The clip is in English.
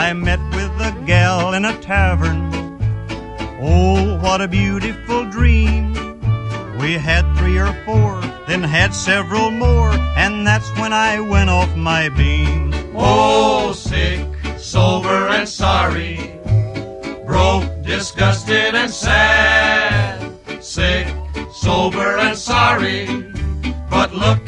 I met with a gal in a tavern. Oh, what a beautiful dream. We had 3 or 4, then had several more, and that's when I went off my beam. Oh, sick, sober and sorry, broke, disgusted and sad. Sick, sober and sorry, but look